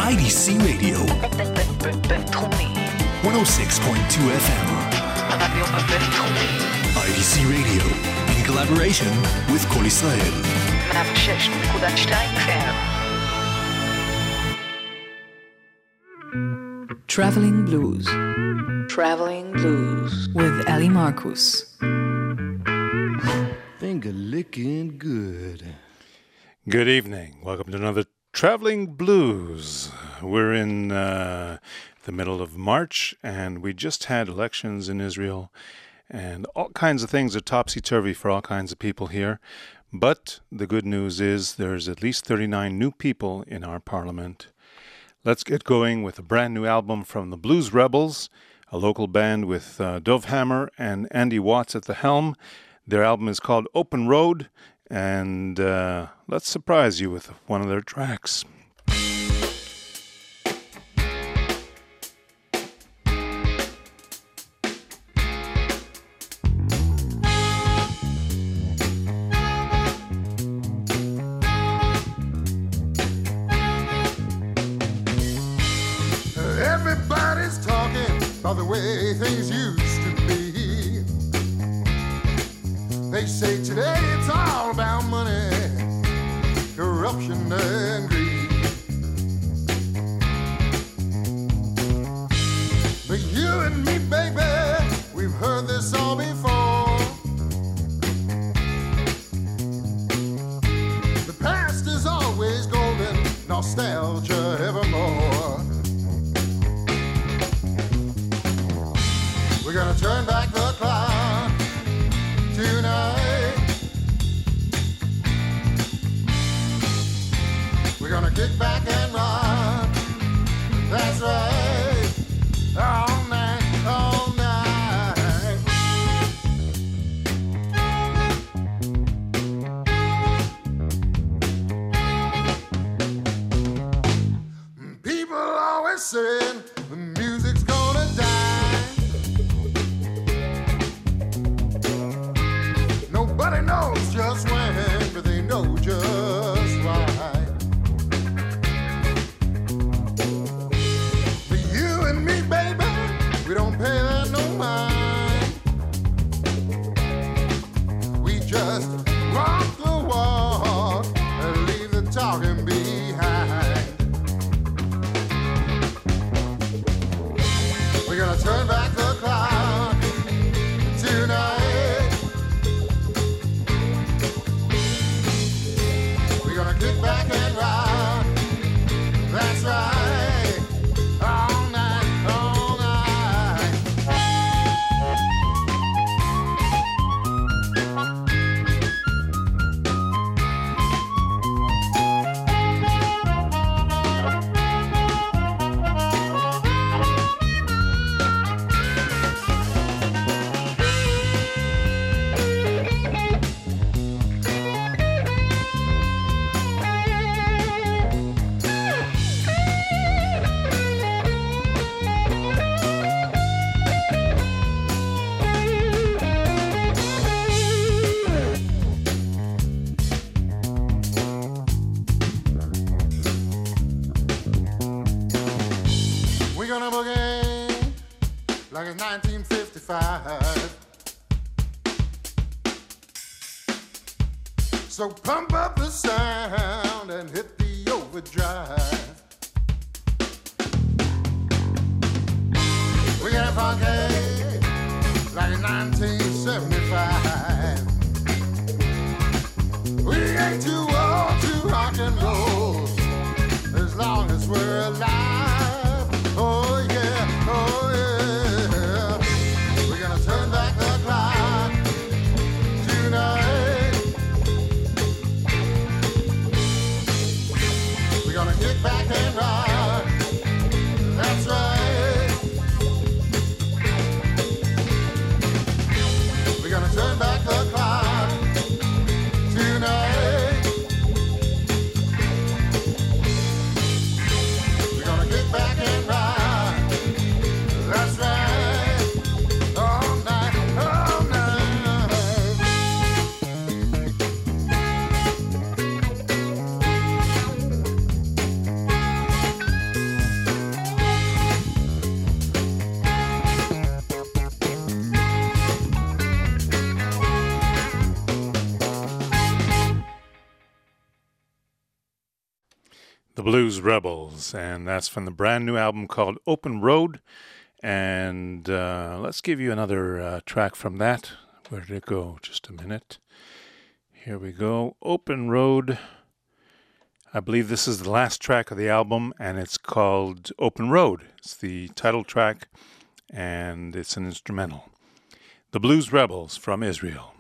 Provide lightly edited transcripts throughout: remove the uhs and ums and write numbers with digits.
IDC Radio. בינתחומי. 106.2 FM. הרדיו הבינתחומי. IDC Radio. In collaboration with כל ישראל. 106.2 FM. Traveling Blues Traveling Blues. with Ali Marcus. Finger licking good. Good evening. Welcome to another Traveling Blues. We're in the middle of March, and we just had elections in Israel, and all kinds of things are topsy-turvy for all kinds of people here. But the good news is there's at least 39 new people in our parliament. Let's get going with a brand new album from the Blues Rebels, a local band with Dov Hammer and Andy Watts at the helm. Their album is called Open Road, and let's surprise you with one of their tracks. Everybody's talking about the way things used to be. They say today it's all about money, corruption and greed. But you and me, baby, we've heard this all before. The past is always golden, nostalgia evermore. We're gonna turn back the clock tonight. We're gonna kick back and rock. That's right. All night, all night. People always say the music's gonna die. Nobody knows just when, but they know just why. For you and me, baby, we don't pay that no mind. We just walk the walk and leave the talking behind. We're gonna turn back the clock tonight. Kick back and rock. That's right. All night, all night. We're gonna boogie like it's 1955. So pump up the sound and hit the overdrive. We're gonna funky like it's 1975. We ain't too old to rock and roll as long as we're alive. Oh yeah, oh yeah. We're gonna turn back the clock tonight. We're gonna kick back and rock. That's right. We're gonna turn back the clock tonight. The Blues Rebels, and that's from the brand new album called Open Road. And let's give you another track from that. Where did it go? Just a minute. Here we go. Open Road. I believe this is the last track of the album, and it's called Open Road. It's the title track, and it's an instrumental. The Blues Rebels from Israel.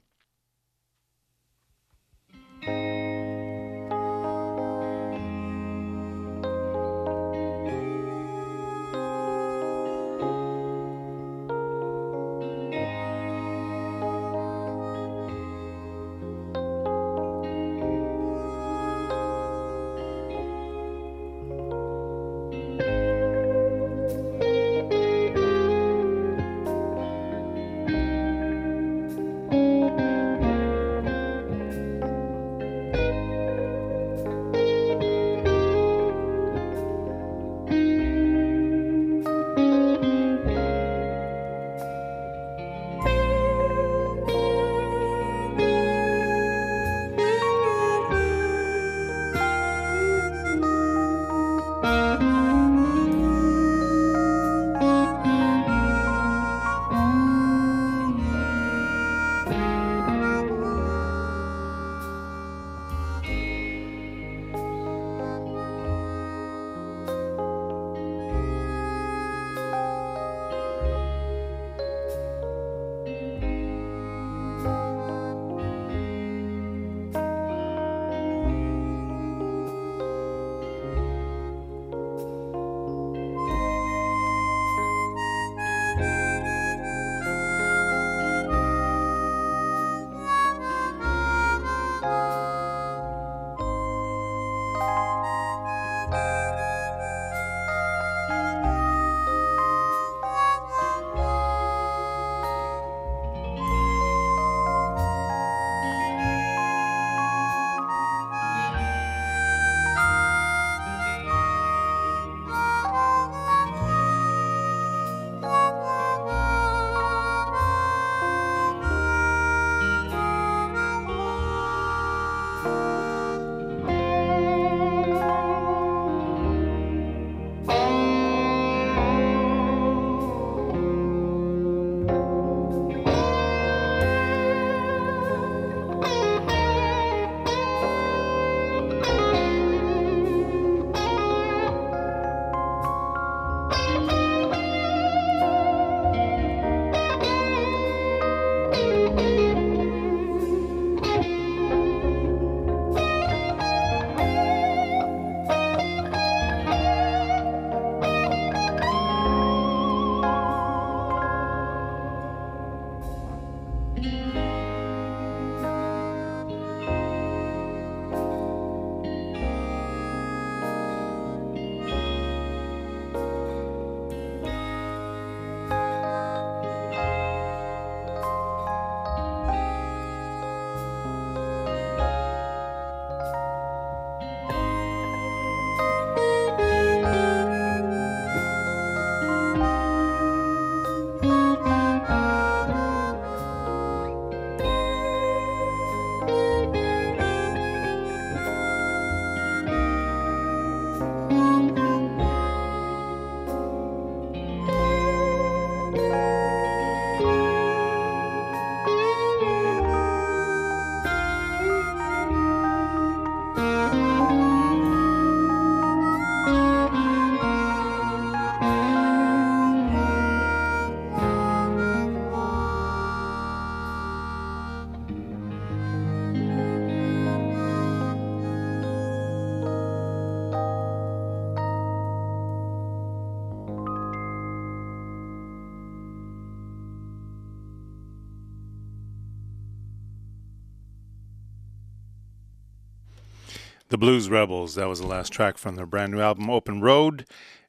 The Blues Rebels, that was the last track from their brand new album, Open Road.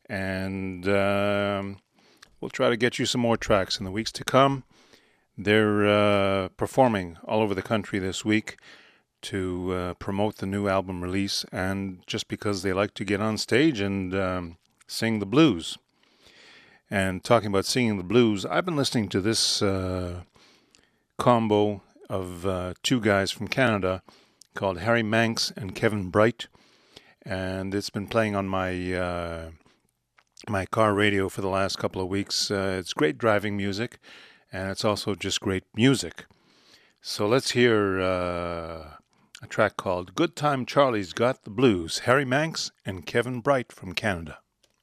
And we'll try to get you some more tracks in the weeks to come. They're performing all over the country this week to promote the new album release, and just because they like to get on stage and sing the blues. And talking about singing the blues, I've been listening to this combo of two guys from Canada called Harry Manx and Kevin Bright. and it's been playing on my my car radio for the last couple of weeks. It's great driving music, and it's also just great music. So let's hear a track called Good Time Charlie's Got the Blues, Harry Manx and Kevin Bright from Canada.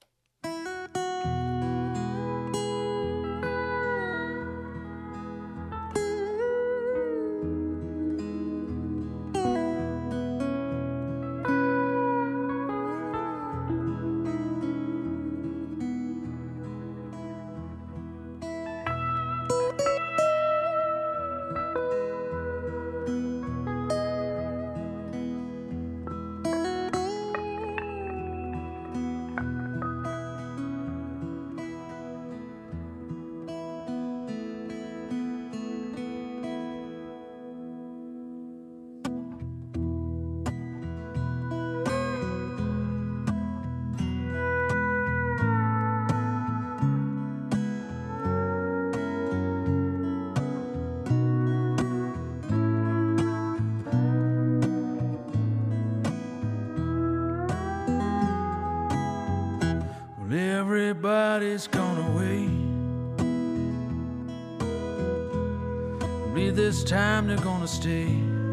Everybody's gone away. Maybe this time they're gonna stay.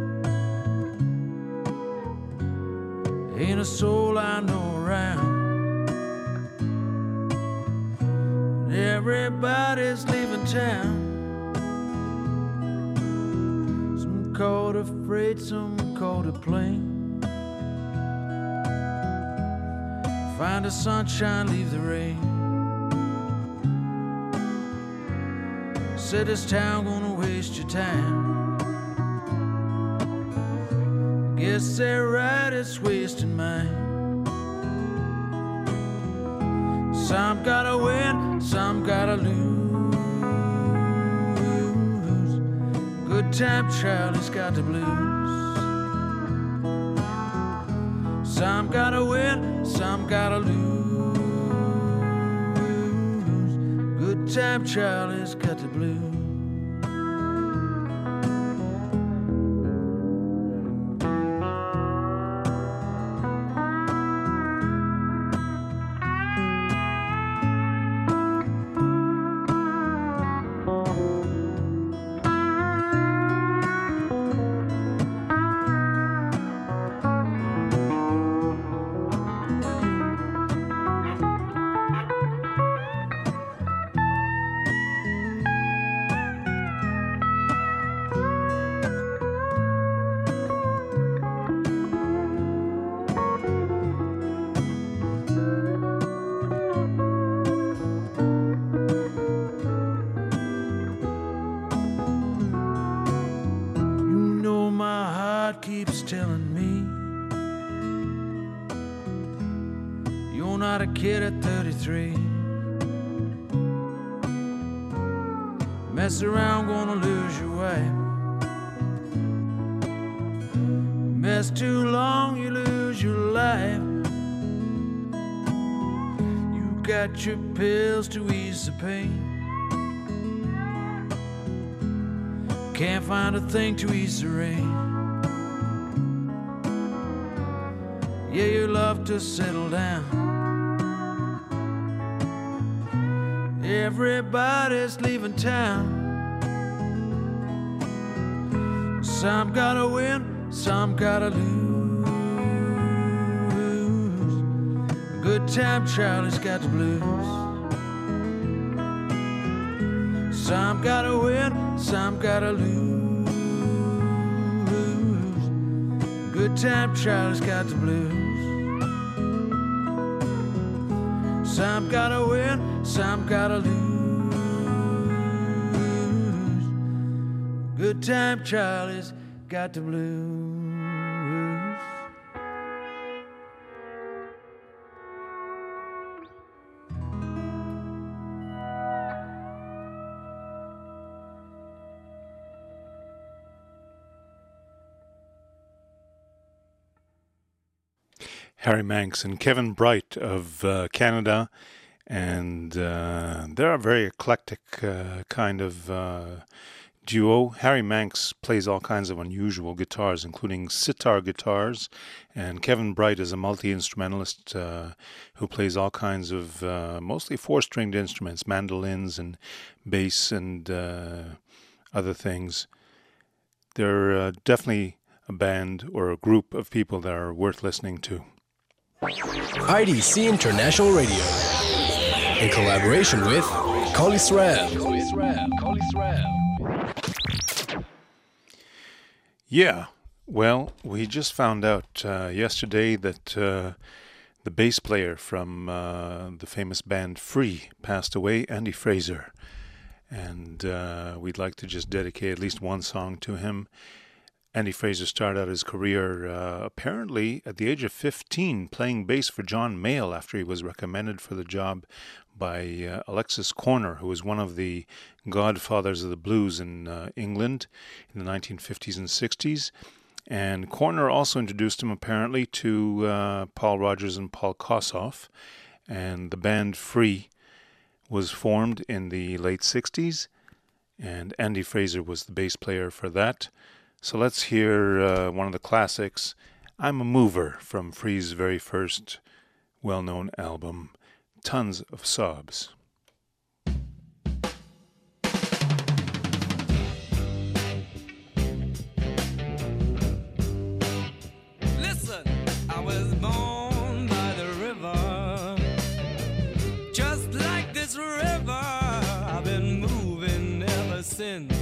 Ain't a soul I know around. Everybody's leaving town. Some called a freight, some called a plane. Find the sunshine, leave the rain. Said this town gonna waste your time. Guess they're right, it's wasting mine. Some gotta win, some gotta lose. Good time Charlie's got the blues. Some gotta win, some gotta lose. Good time Charlie's got the blues. Keeps telling me you're not a kid at 33. Mess around, gonna lose your wife. Mess too long, you lose your life. You got your pills to ease the pain. Can't find a thing to ease the rain. Yeah, you love to settle down. Everybody's leaving town. Some gotta win, some gotta lose. Good time Charlie's got the blues. Some gotta win, some gotta lose. Good time Charlie's got the blues. Some gotta win, some gotta lose. Good time Charlie's got the blues. Harry Manx and Kevin Bright of Canada, and they're a very eclectic kind of duo. Harry Manx plays all kinds of unusual guitars, including sitar guitars, and Kevin Bright is a multi-instrumentalist who plays all kinds of mostly four-stringed instruments, mandolins and bass and other things. They're definitely a band or a group of people that are worth listening to. IDC International Radio, in collaboration with Collis Rab. Yeah, well, we just found out yesterday that the bass player from the famous band Free passed away, Andy Fraser. And we'd like to just dedicate at least one song to him. Andy Fraser started out his career apparently at the age of 15 playing bass for John Mayall after he was recommended for the job by Alexis Korner, who was one of the godfathers of the blues in England in the 1950s and 60s. And Korner also introduced him apparently to Paul Rodgers and Paul Kossoff. And the band Free was formed in the late 60s, and Andy Fraser was the bass player for that. So let's hear one of the classics, I'm a Mover, from Free's very first well-known album, Tons of Sobs. Listen, I was born by the river. Just like this river, I've been moving ever since.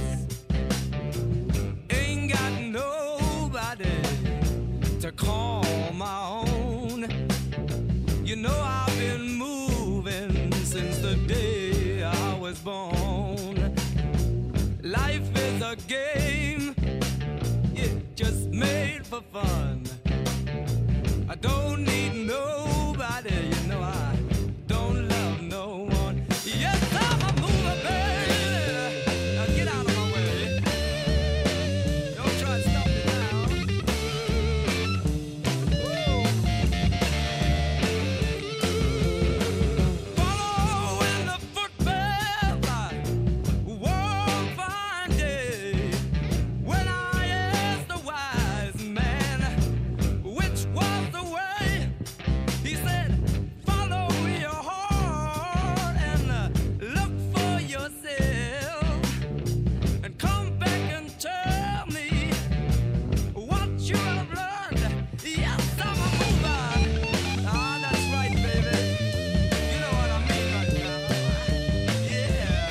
Ain't got nobody to call my own. You know I've been moving since the day I was born. Life is a game, it just made for fun. I don't need nobody, you know I don't love no one. Yes, I'm a mover, baby. Now get out of my way. Don't try to stop me now. Woo. Following the footpath, I one fine day when I asked the wise man which was the way. He said, follow your heart and look for yourself, and come back and tell me what you have learned. Yes, I'm a mover. Ah, that's right, baby. You know what I mean right now. Yeah.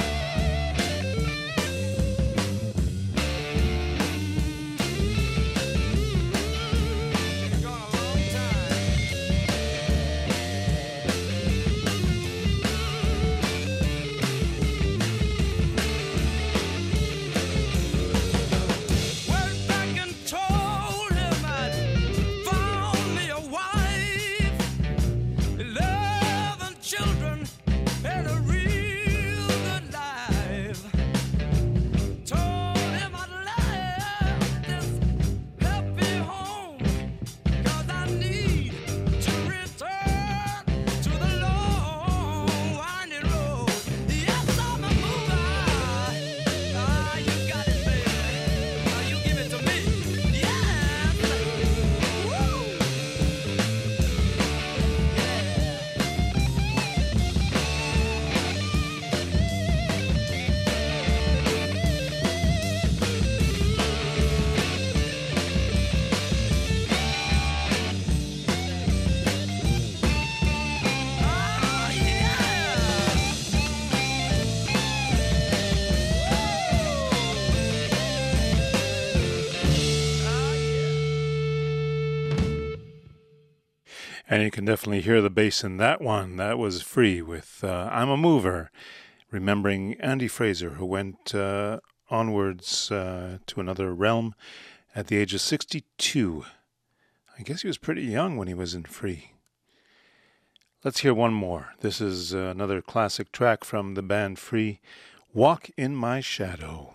Been gone a long time. Went back and told him I'd found me a wife, love and children, and a real good life. Told him I'd left this happy home, 'cause I need to return to the long winding road. Yes, I'm a mover. Ah, you got it, baby. Now you give it to me. Yes. Woo. Ah, yeah. And you can definitely hear the bass in that one. That was Free with I'm a Mover, remembering Andy Fraser, who went onwards to another realm at the age of 62. I guess he was pretty young when he was in Free. Let's hear one more. This is another classic track from the band Free, Walk in My Shadow.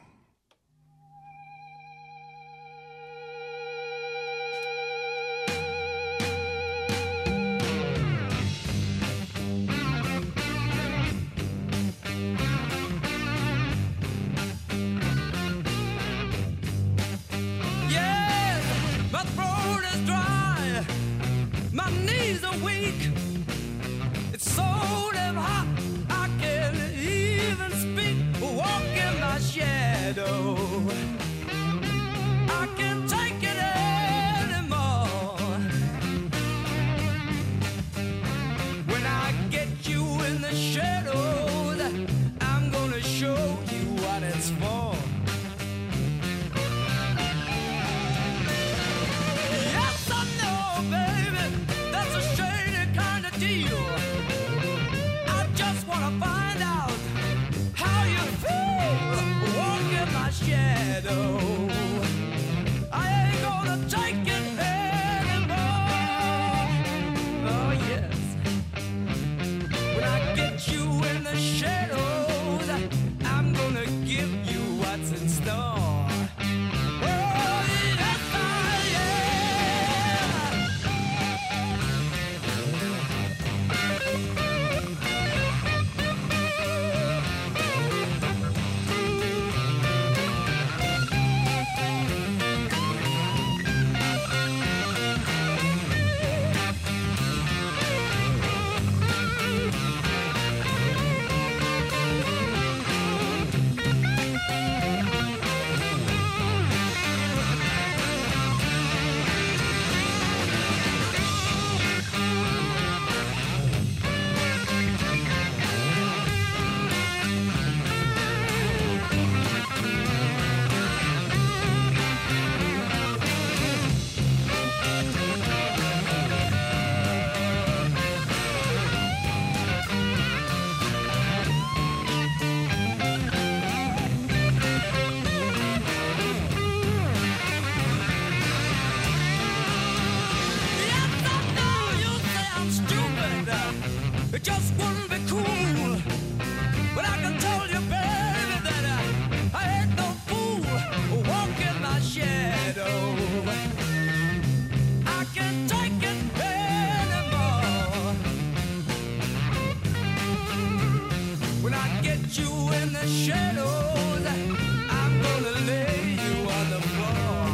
the shadows, I'm gonna lay you on the floor.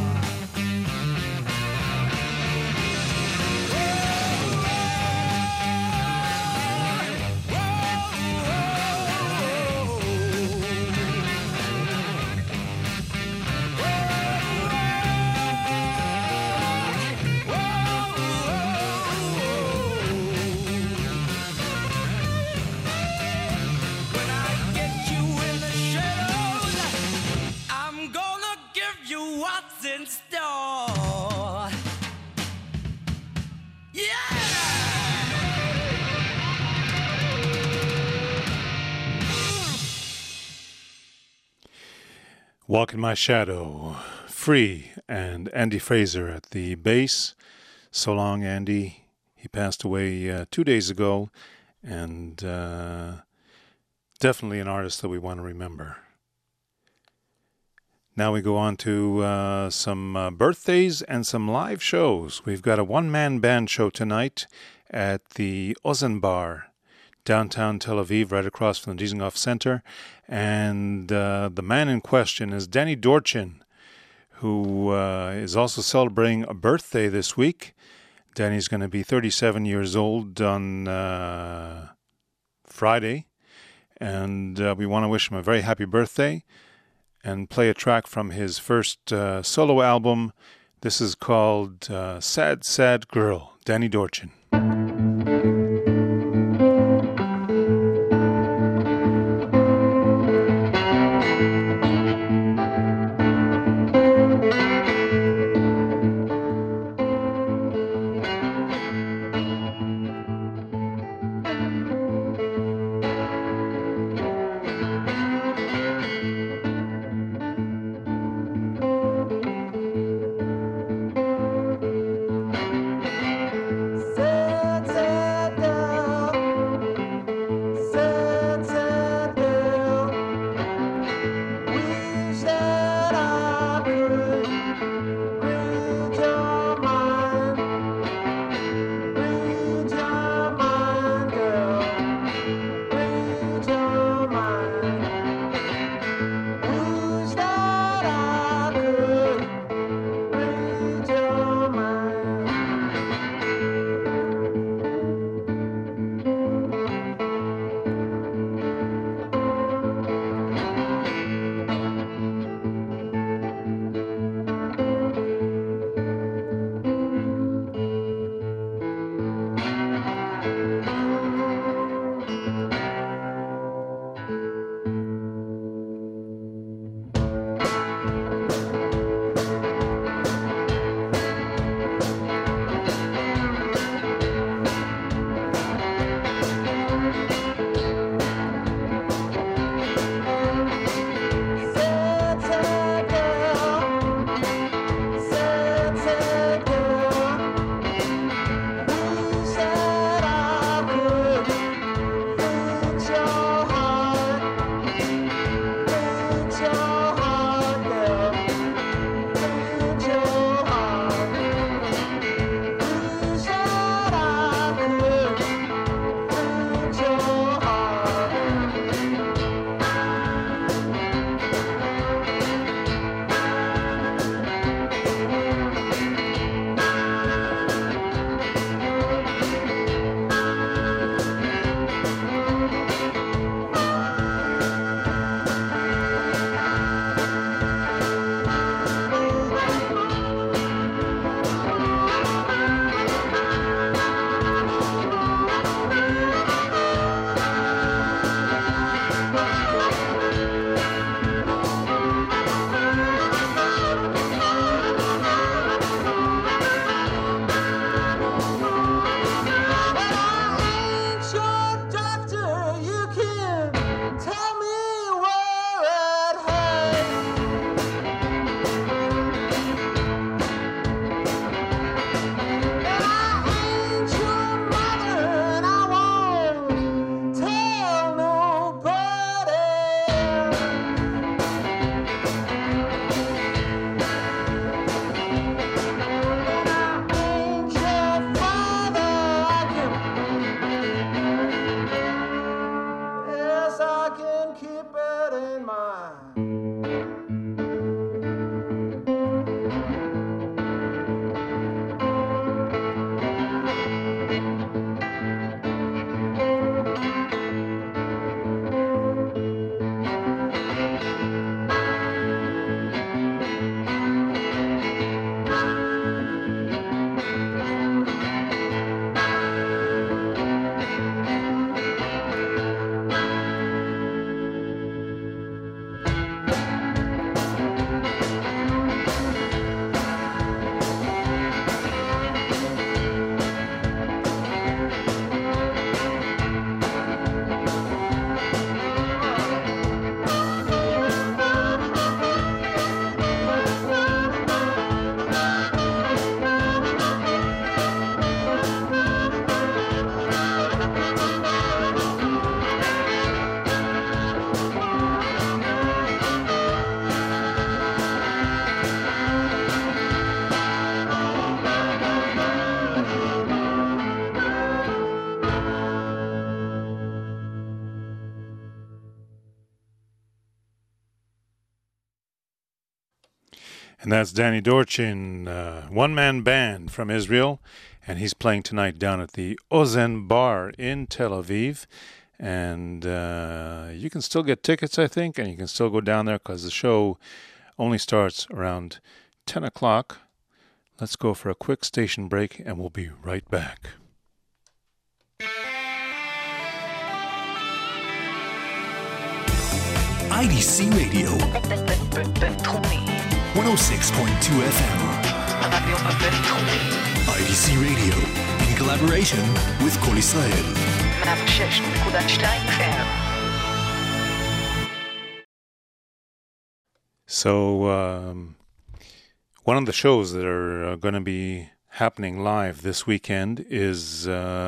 When I get you in the shadows, I'm gonna give you what's in store. Yeah! Walk in My Shadow, Free, and Andy Fraser at the bass. So long, Andy. He passed away 2 days ago, and definitely an artist that we want to remember. Now we go on to some birthdays and some live shows. We've got a one-man band show tonight at the Ozen Bar, downtown Tel Aviv, right across from the Dizengoff Center. And the man in question is Danny Dorchin, who is also celebrating a birthday this week. Danny's going to be 37 years old on Friday. And we want to wish him a very happy birthday and play a track from his first solo album. This is called Sad, Sad Girl, Danny Dorchin. Sad And that's Danny Dorchin, one-man band from Israel, and he's playing tonight down at the Ozen Bar in Tel Aviv. And you can still get tickets, I think, and you can still go down there because the show only starts around 10 o'clock. Let's go for a quick station break, and we'll be right back. IDC Radio, בינתחומי. 106.2 FM. הרדיו הבינתחומי. IDC Radio, in collaboration with Kol Israel. 106.2 FM. So, one of the shows that are going to be happening live this weekend is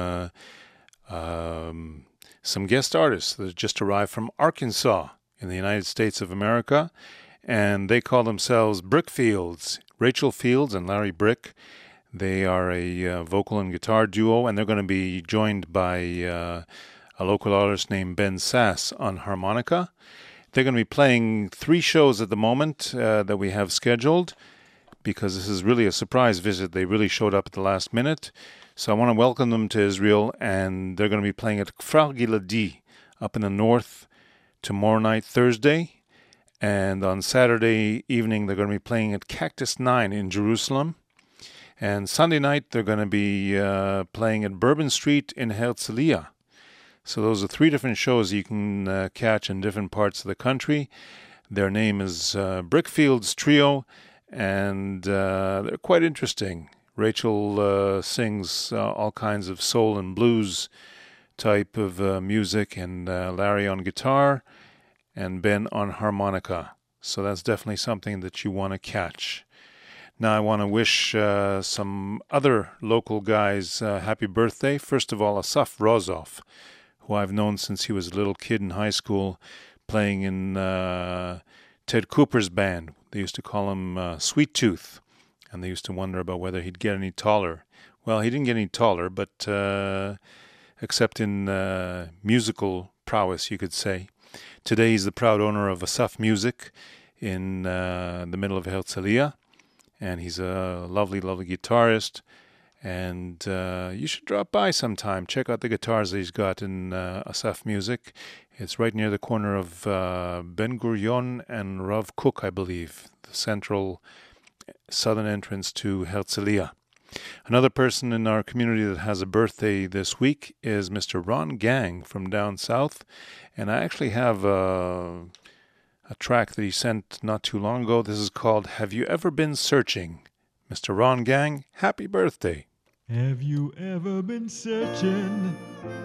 some guest artists that just arrived from Arkansas in the United States of America, and they call themselves Brickfields. Rachel Fields and Larry Brick. They are a vocal and guitar duo, and they're going to be joined by a local artist named Ben Sass on harmonica. They're going to be playing 3 shows at the moment that we have scheduled, because this is really a surprise visit. They really showed up at the last minute. So I want to welcome them to Israel, and they're going to be playing at Kfar Giladi up in the north tomorrow night, Thursday. And on Saturday evening, they're going to be playing at Cactus 9 in Jerusalem. And Sunday night, they're going to be playing at Bourbon Street in Herzliya. So those are 3 different shows you can catch in different parts of the country. Their name is Brickfields Trio, and they're quite interesting. Rachel sings all kinds of soul and blues type of music, and Larry on guitar, and Ben on harmonica. So that's definitely something that you want to catch. Now I want to wish some other local guys happy birthday. First of all, Asaf Rozov, who I've known since he was a little kid in high school, playing in Ted Cooper's band. They used to call him Sweet Tooth, and they used to wonder about whether he'd get any taller. Well, he didn't get any taller, but except in musical prowess, you could say. Today he's the proud owner of Asaf Music in the middle of Herzliya, and he's a lovely, lovely guitarist. And you should drop by sometime. Check out the guitars that he's got in Asaf Music. It's right near the corner of Ben Gurion and Rav Kook, I believe, the central southern entrance to Herzliya. Another person in our community that has a birthday this week is Mr. Ron Gang from down south. And I actually have a track that he sent not too long ago. This is called Have You Ever Been Searching? Mr. Ron Gang, happy birthday. Have you ever been searching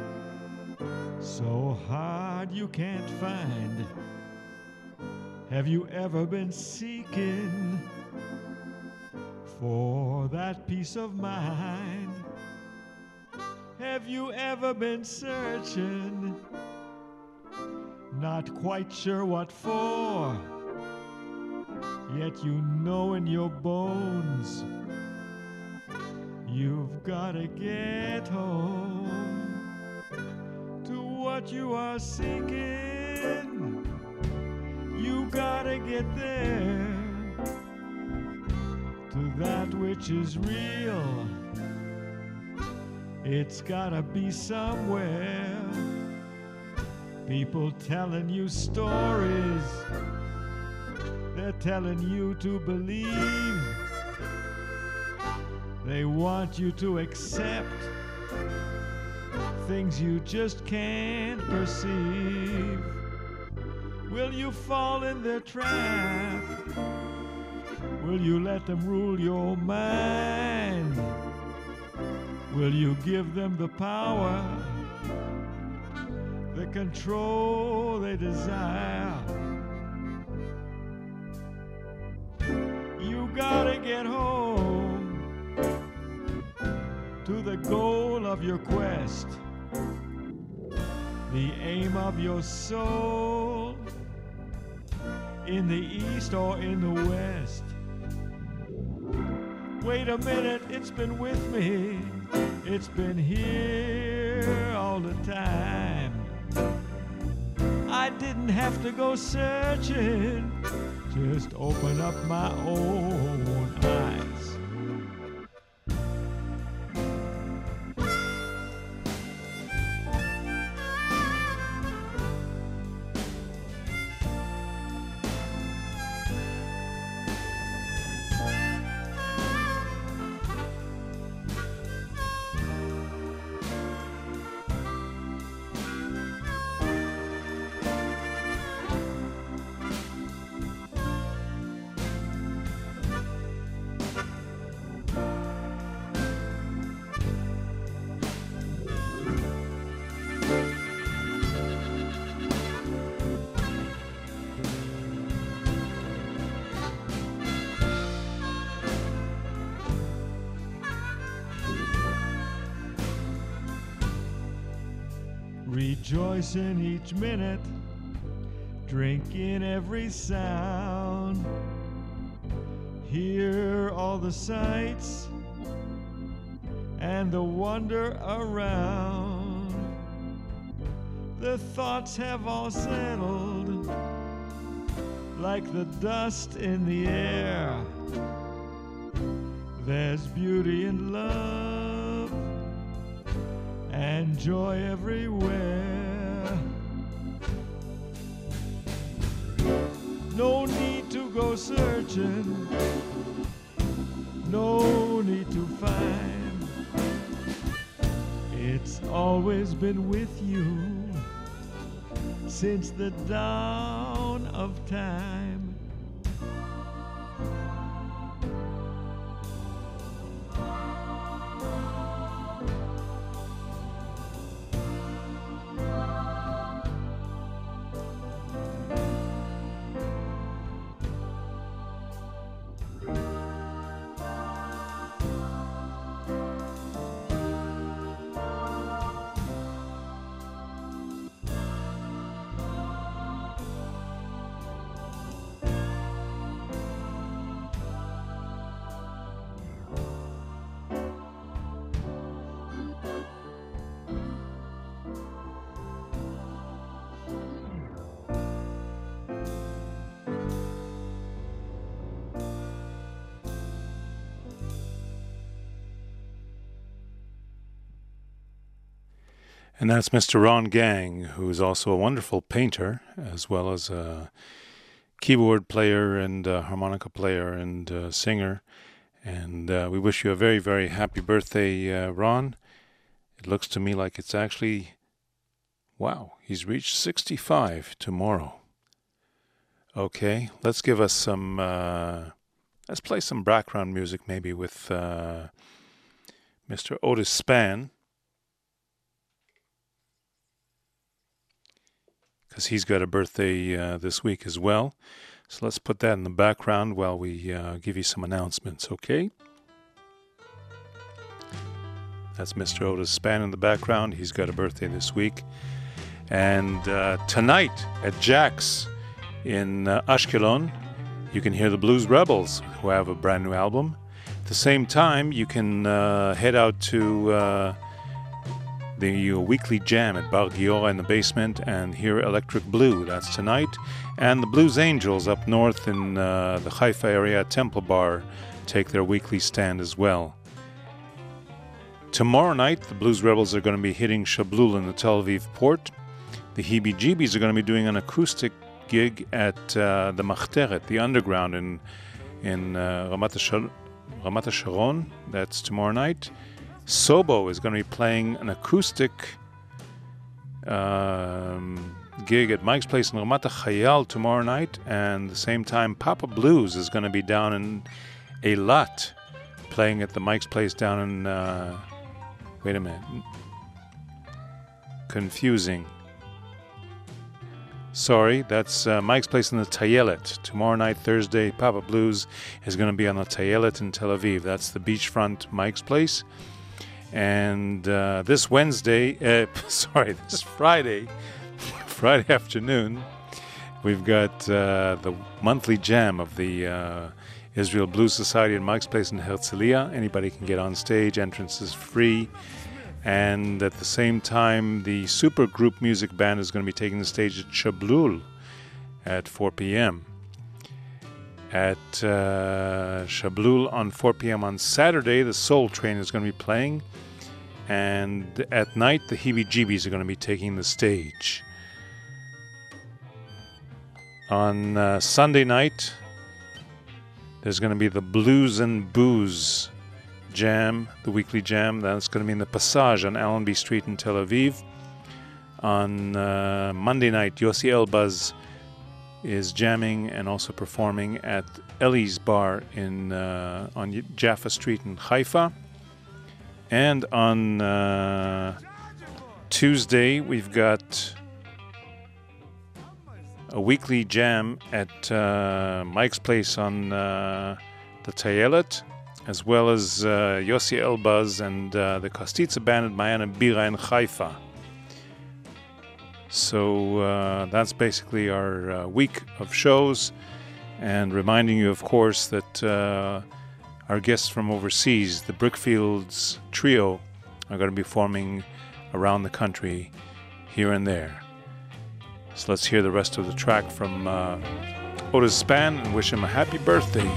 so hard you can't find? Have you ever been seeking for that peace of mind? Have you ever been searching, not quite sure what for, yet you know in your bones you've gotta get home to what you are seeking. You gotta get there to that which is real. It's gotta be somewhere. People telling you stories, they're telling you to believe. They want you to accept things you just can't perceive. Will you fall in their trap? Will you let them rule your mind? Will you give them the power, the control they desire? You gotta get home to the goal of your quest, the aim of your soul, in the east or in the west. Wait a minute, it's been with me, it's been here all the time. I didn't have to go searching Just open up my own eyes. Rejoice in each minute, drink in every sound, hear all the sights and the wonder around. The thoughts have all settled like the dust in the air. There's beauty in love and joy everywhere. No need to go searching, no need to find. It's always been with you since the dawn of time. And that's Mr. Ron Gang, who's also a wonderful painter, as well as a keyboard player and harmonica player and singer. And we wish you a very, very happy birthday, Ron. It looks to me like it's actually, wow, he's reached 65 tomorrow. Okay, let's give us some, let's play some background music maybe with Mr. Otis Spann, because he's got a birthday this week as well. So let's put that in the background while we give you some announcements, okay? That's Mr. Otis Spann in the background. He's got a birthday this week. And tonight at Jack's in Ashkelon, you can hear the Blues Rebels, who have a brand new album. At the same time, you can head out to the weekly jam at Bar Giora in the basement and hear Electric Blue. That's tonight. And the Blues Angels up north in the Haifa area at Temple Bar take their weekly stand as well. Tomorrow night, the Blues Rebels are going to be hitting Shablul in the Tel Aviv port. The Heebie-Jeebies are going to be doing an acoustic gig at the Machteret, the underground in Ramat Sharon. That's tomorrow night. Sobo is going to be playing an acoustic gig at Mike's Place in Ramat Chayal tomorrow night, and at the same time Papa Blues is going to be down in Eilat playing at the Mike's Place down in wait a minute, confusing, sorry, that's Mike's Place in the Tayelet. Tomorrow night, Thursday, Papa Blues is going to be on the Tayelet in Tel Aviv. That's the beachfront Mike's Place. And this Friday afternoon, we've got the monthly jam of the Israel Blues Society at Mike's Place in Herzliya. Anybody can get on stage. Entrance is free. And at the same time, the Super Group Music Band is going to be taking the stage at Shablul at 4 p.m. At Shablul on 4 p.m. on Saturday, the Soul Train is going to be playing. And at night, the Heebie-Jeebies are going to be taking the stage. On Sunday night, there's going to be the Blues and Booze Jam, the weekly jam. That's going to be in the Passage on Allenby Street in Tel Aviv. On Monday night, Yossi Elbaz is jamming and also performing at Ellie's Bar on Jaffa Street in Haifa. And on Tuesday, we've got a weekly jam at Mike's Place on the Tayelet, as well as Yossi Elbaz and the Kostitza Band at Mayana Bira in Haifa. So that's basically our week of shows, and reminding you, of course, that our guests from overseas, the Brickfields Trio, are going to be performing around the country here and there. So let's hear the rest of the track from Otis Spann and wish him a happy birthday.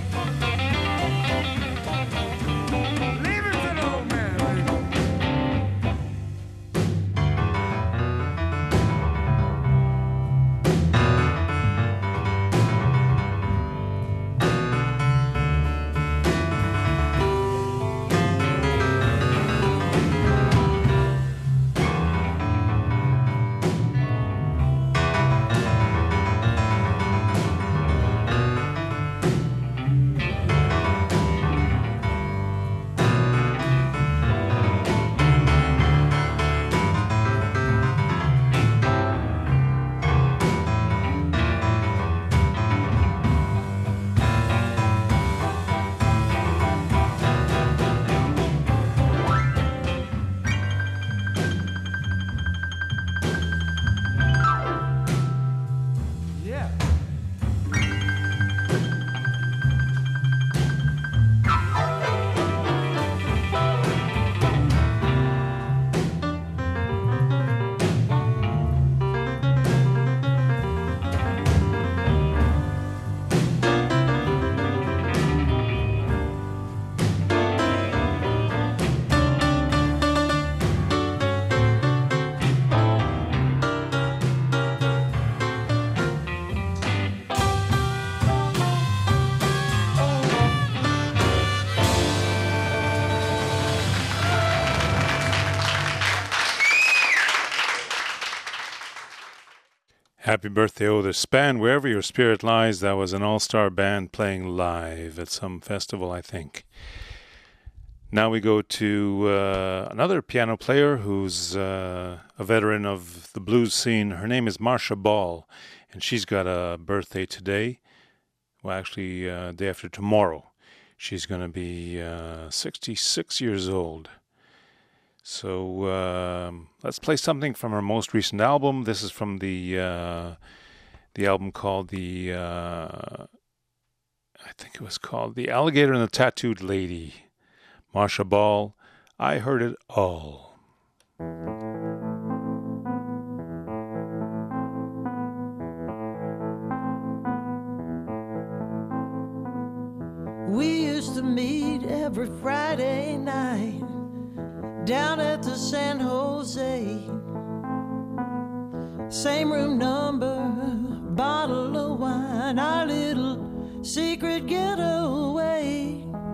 Happy birthday, Otis Spann. Wherever your spirit lies, that was an all-star band playing live at some festival, I think. Now we go to another piano player who's a veteran of the blues scene. Her name is Marcia Ball, and she's got a birthday today. Well, actually, day after tomorrow. She's going to be 66 years old. So let's play something from her most recent album. This is from the album called I think it was called The Alligator and the Tattooed Lady. Marcia Ball, I Heard It All. We used to meet every Friday night down at the San Jose. Same room number, bottle of wine, our little secret getaway.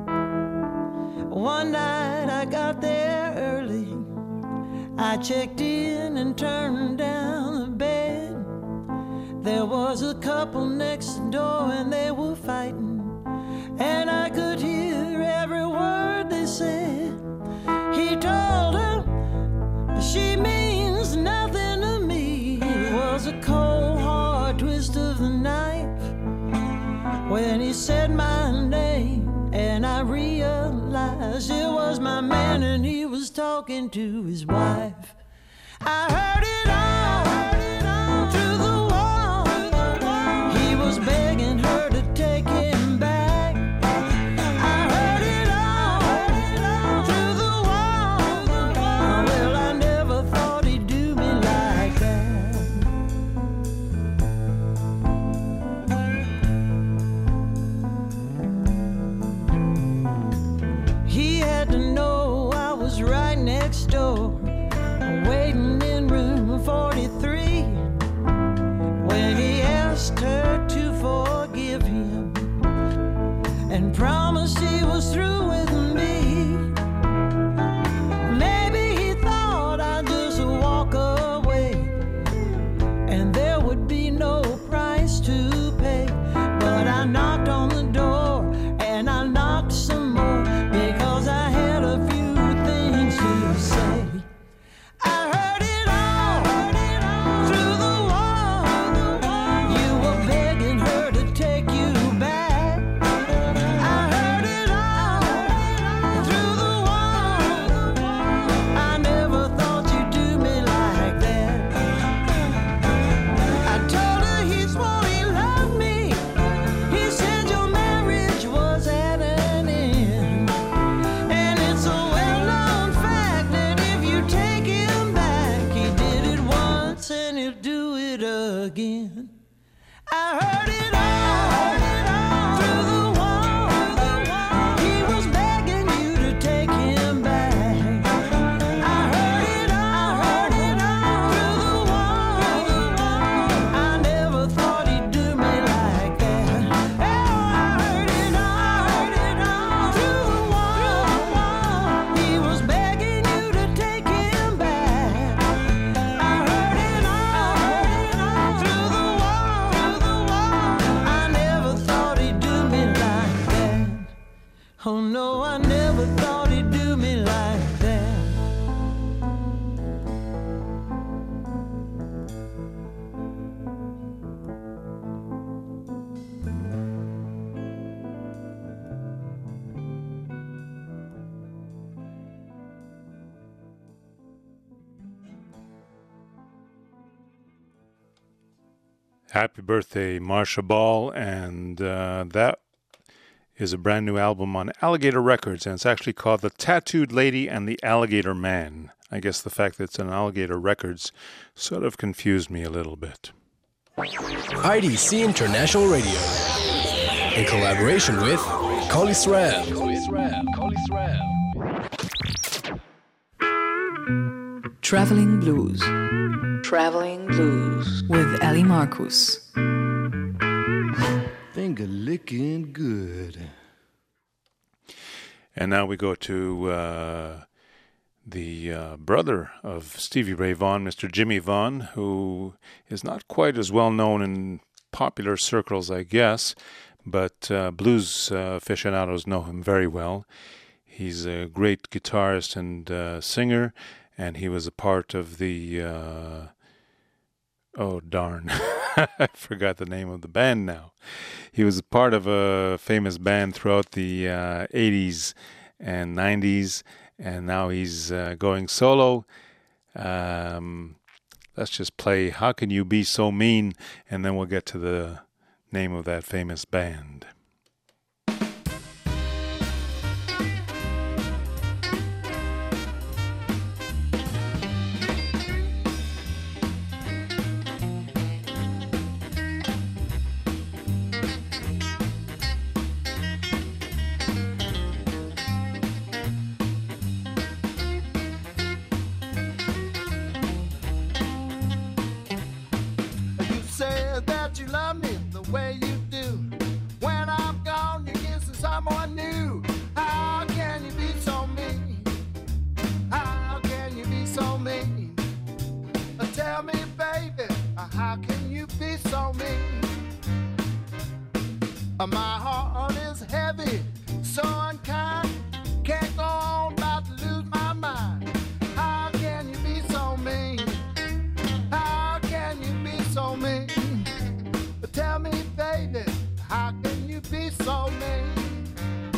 One night I got there early, I checked in and turned down the bed. There was a couple next door and they were fighting, and I could hear every word they said. He told her she means nothing to me. It was a cold, hard twist of the knife when he said my name, and I realized it was my man and he was talking to his wife. I heard it all through the wall. He was begging her to take him back. Happy birthday, Marsha Ball, and that is a brand new album on Alligator Records, and it's actually called The Tattooed Lady and the Alligator Man. I guess the fact that it's on Alligator Records sort of confused me a little bit. IDC International Radio, in collaboration with Collis Rap. Traveling Blues. Traveling Blues with Ali Marcus. Finger licking good. And now we go to the brother of Stevie Ray Vaughan, Mr. Jimmy Vaughan, who is not quite as well known in popular circles, I guess, but blues aficionados know him very well. He's a great guitarist and singer, and he was a part of the... oh, darn. I forgot the name of the band now. He was a part of a famous band throughout the 80s and 90s, and now he's going solo. Let's just play How Can You Be So Mean, and then we'll get to the name of that famous band. My heart is heavy, so unkind. Can't go on, about to lose my mind. How can you be so mean? How can you be so mean? Tell me, baby, how can you be so mean?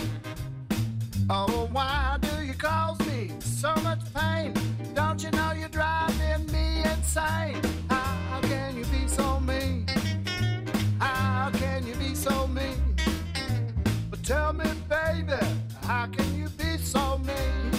Oh, why do you cause me so much pain? Don't you know you're driving me insane? How can you be so mean? How can you be so mean? But tell me, baby, how can you be so mean?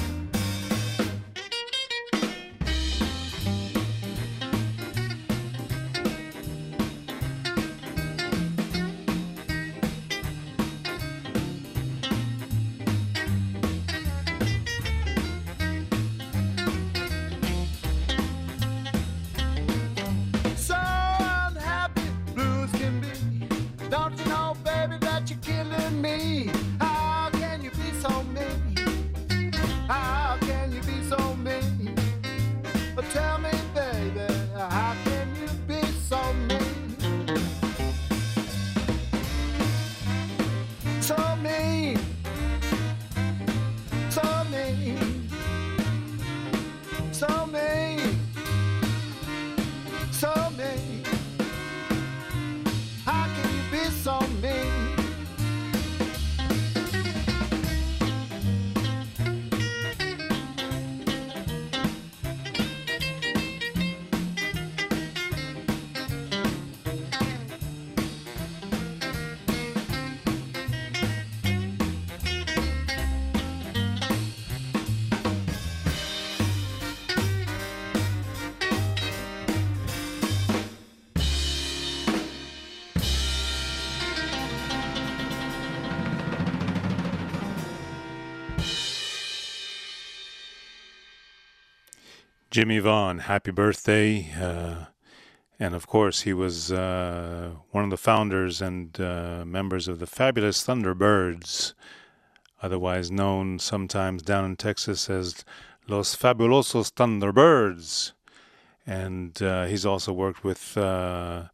Jimmy Vaughan, happy birthday. And of course, he was one of the founders and members of the Fabulous Thunderbirds, otherwise known sometimes down in Texas as Los Fabulosos Thunderbirds. And he's also worked with Omar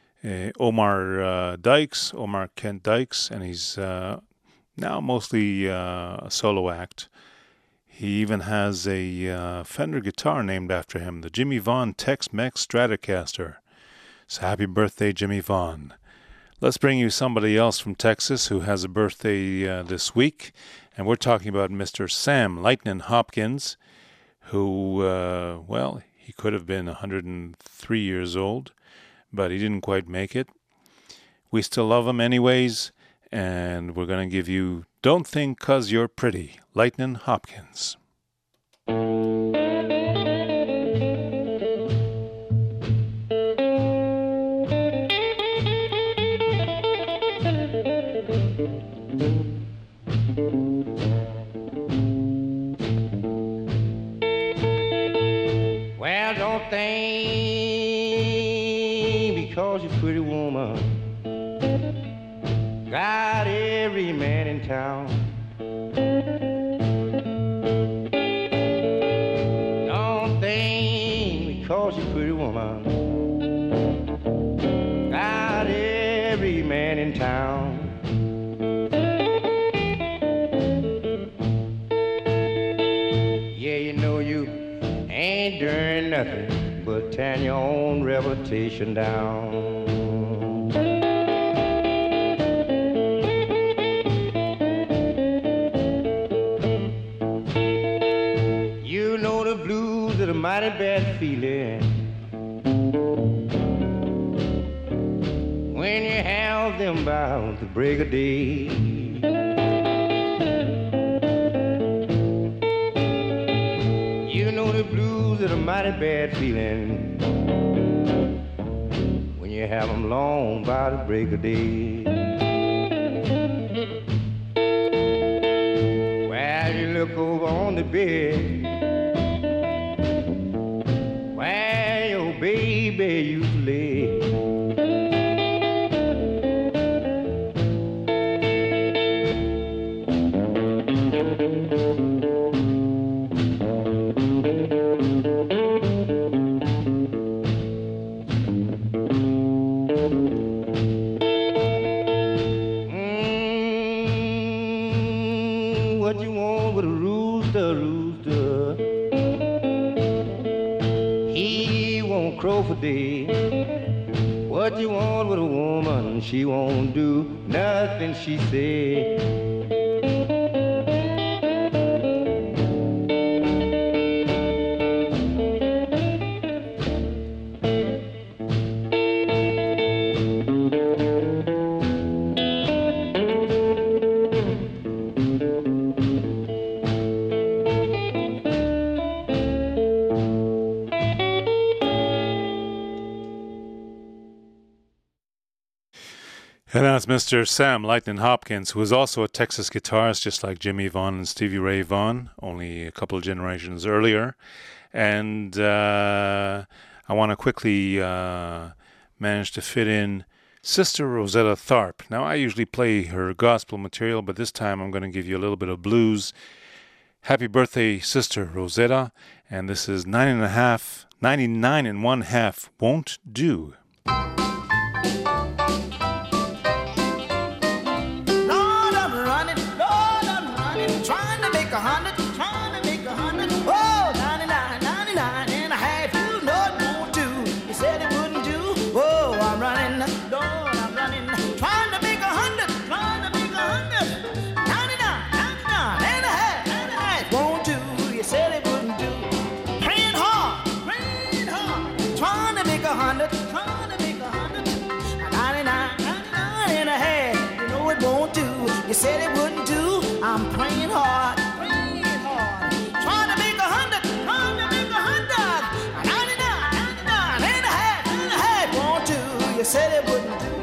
Kent Dykes, and he's now mostly a solo act. He even has a Fender guitar named after him, the Jimmy Vaughan Tex-Mex Stratocaster. So happy birthday, Jimmy Vaughan. Let's bring you somebody else from Texas who has a birthday this week. And we're talking about Mr. Sam Lightnin' Hopkins, who, he could have been 103 years old. but he didn't quite make it. We still love him anyways, and we're going to give you Don't Think 'Cause You're Pretty, Lightnin' Hopkins. Well, don't think because you're a pretty woman got every man in town. Don't think because you're a pretty woman got every man in town. Yeah, you know you ain't doing nothing but tearing your own reputation down. You know the blues are a mighty bad feeling when you have them by the break of day. You know the blues are a mighty bad feeling when you have them long by the break of day. Well, you look over on the bed where your baby used to lay. What you want with a rooster, rooster? He won't crow for day. What you want with a woman? She won't do nothing she say. And that's Mr. Sam Lightnin' Hopkins, who is also a Texas guitarist, just like Jimmy Vaughan and Stevie Ray Vaughan, only a couple of generations earlier. And I want to quickly manage to fit in Sister Rosetta Tharpe. Now, I usually play her gospel material, but this time I'm going to give you a little bit of blues. Happy birthday, Sister Rosetta. And this is 99 and 1/2 Won't Do. Trying to make 100, trying to make 100. Oh, 99, 99 and a half. You know it won't do. You said it wouldn't do. Oh, I'm running, Lord, I'm running. Trying to make 100, trying to make 100. 99, 99 and a half won't do. You said it wouldn't do. Praying hard, trying to make 100, trying to make 100. 99, 99 and a half. You know it won't do. You said it wouldn't do. I'm praying hard, trying to make 100, trying to make 100. 99, 99 and a half won't do. You said it wouldn't do.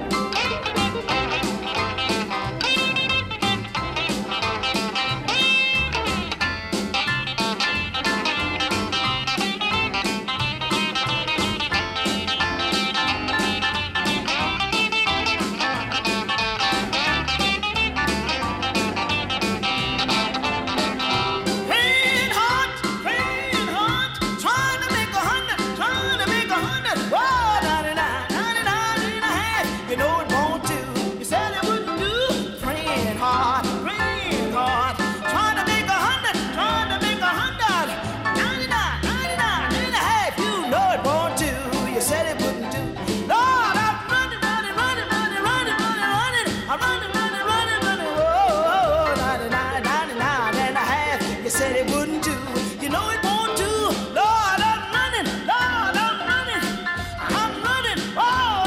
Oh!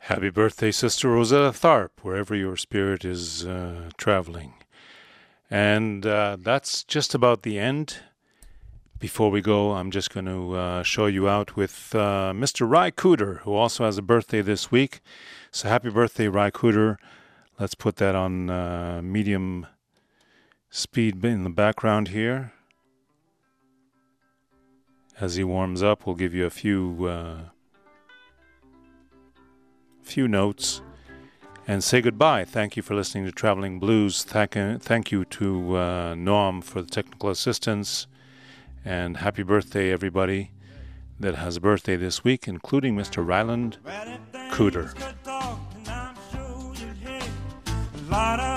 Happy birthday, Sister Rosetta Tharpe, wherever your spirit is traveling. And that's just about the end. Before we go, I'm just going to show you out with Mr. Ry Cooder, who also has a birthday this week. So happy birthday, Ry Cooder. Let's put that on medium speed in the background here. As he warms up, we'll give you a few notes and say goodbye. Thank you for listening to Traveling Blues. Thank you to Noam for the technical assistance. And happy birthday, everybody that has a birthday this week, including Mr. Ryland Cooder.